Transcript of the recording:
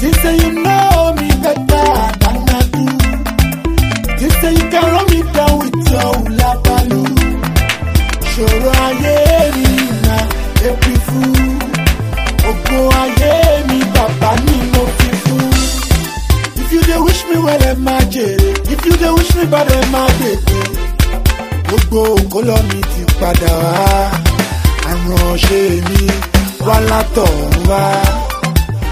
They say you know me better than I do. They say you can run me down with your ulabalu. Ṣòro ayé mi na epi fún. Ògo ayé mi bàbá ni mo fi fún. If you dey wish me well, ẹ máa jèrè. If you dey wish me bad, ẹ máa gbègbè. Gbogbo òkólọ́ mi ti padà wá. Àránṣẹ́ mi wá látọ̀run wá.